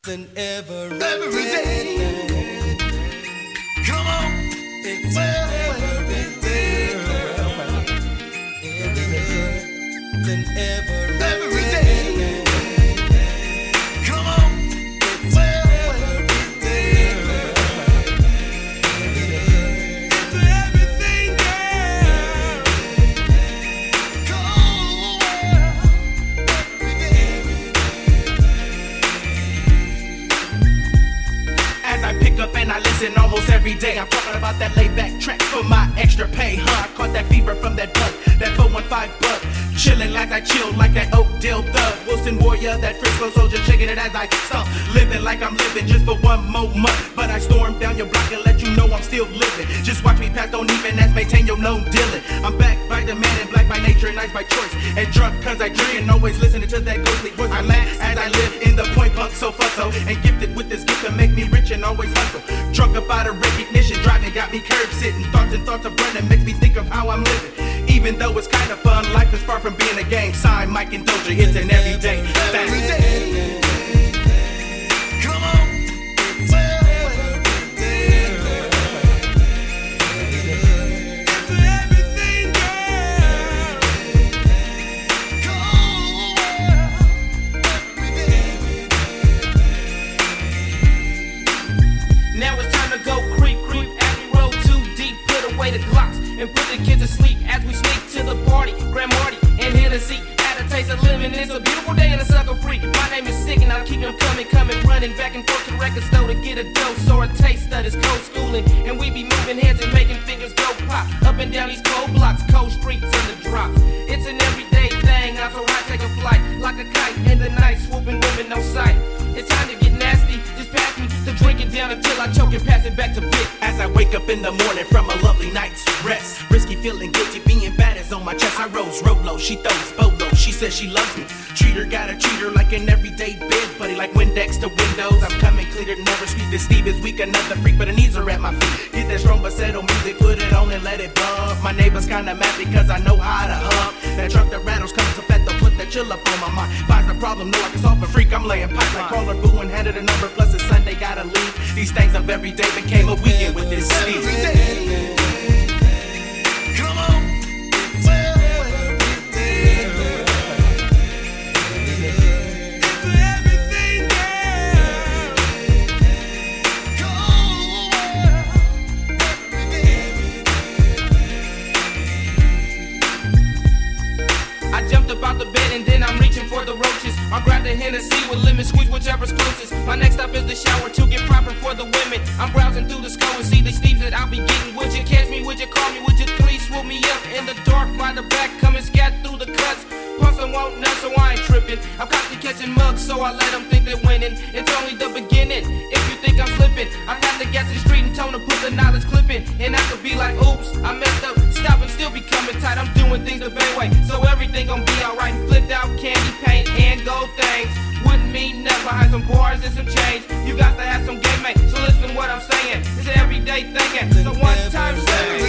and every day. Come on, it's every day. Then every day. Come on, it's every day. It's everything, girl. Come every day. As I pick up and I listen almost every day, I'm talking about that laid-back track for my extra pay, huh? I caught that fever from that bug, that 415 bug. Chillin' like I chill like that Oakdale thug. Wilson Warrior, that Frisco soldier, shaking it as I stomp. Living like I'm living just for one more month. But I storm down your block and let you know I'm still living. Just watch me pass, don't even ask, maintain your known dealing. I'm back by the man in black by nature and nice by choice. And drunk cause I drink and always listening to that ghostly voice. I'm mad as I live in the point punk so fusso. And gifted with this gift to make me rich and always hustle. Drunk about a recognition, driving got me curb sitting. Thoughts and thoughts of running makes me think of how I'm living. Even though it's kind of fun, life is far from being a game. Sign Mike and Doja, it's an everyday thing. Every day. Come on, it's every day. It's everything, girl. Come every day. Now it's time to go creep, as we roll too deep. Put away the Glocks and put the kids to sleep as we sneak to the party. Grand Marty and Hennessy, add a taste of living. It's a beautiful day and a sucker free. My name is Sick and I'll keep them coming, running back and forth to the record store to get a dose or a taste of this cold schooling. And we be moving heads and making fingers go pop up and down these cold blocks, cold streets and the drops. It's an everyday thing. I'm so high, take a flight like a kite in the night, swooping women no sight. It's time to get nasty. Just pass me the drink it down until I choke and pass it back to Vic. As I wake up in the morning from a lovely night's rest, risky feeling guilty, being bad is on my chest. I rose Rolo, she throws Bolo, she says she loves me. Treat her, gotta treat her like an everyday bed buddy, like Windex to Windows. I'm coming clear to never speak. This Steve is weak, another freak, but her knees are at my feet. Get that strong settle music, put it on and let it bump. My neighbor's kinda mad because I know how to hump. That truck that rattles comes so fat, they'll put that chill up on my mind. Finds the problem, know I can solve a freak. I'm laying pipe like call her boo and handed a number. Plus it's Sunday, gotta leave. These things of every day became a weekend with this Steve. Every day. Come on, it's every day. It's everything, girl. Come every day. I jumped up out the bed and then I'm reaching for the roaches. I grabbed a Hennessy with lemon squeeze, whichever's closest. My next stop is the shower to get proper for the women. I'm browsing through the skull and see the Steves that I'll be getting. Would you catch me? Would you call me? Would you please swoop me up in the dark by the back? Come and scat through the cuts. Pumps and won't nut, so I ain't tripping. I'm constantly catching mugs, so I let them think they're winning. It's only the beginning. If you think I'm slipping, I got to get to the street and tone to put the knowledge clipping. And I could be like, oops, I messed up. Stop and still be coming tight. I'm doing things the bad way, so everything gon' be alright. Flipped out candy paint and gold things. Wouldn't mean nothing behind some bars and some change. You got to have some game, mate. So listen to what I'm saying. It's an everyday thing. So one time say.